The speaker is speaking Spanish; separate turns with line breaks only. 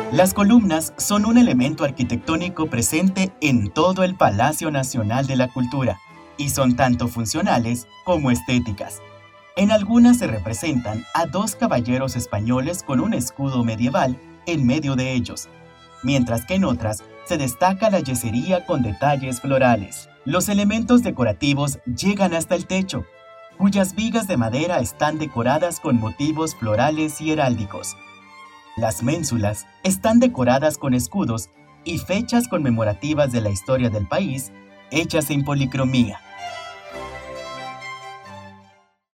Las columnas son un elemento arquitectónico presente en todo el Palacio Nacional de la Cultura y son tanto funcionales como estéticas. En algunas se representan a dos caballeros españoles con un escudo medieval en medio de ellos, mientras que en otras se destaca la yesería con detalles florales. Los elementos decorativos llegan hasta el techo, cuyas vigas de madera están decoradas con motivos florales y heráldicos. Las ménsulas están decoradas con escudos y fechas conmemorativas de la historia del país, hechas en policromía.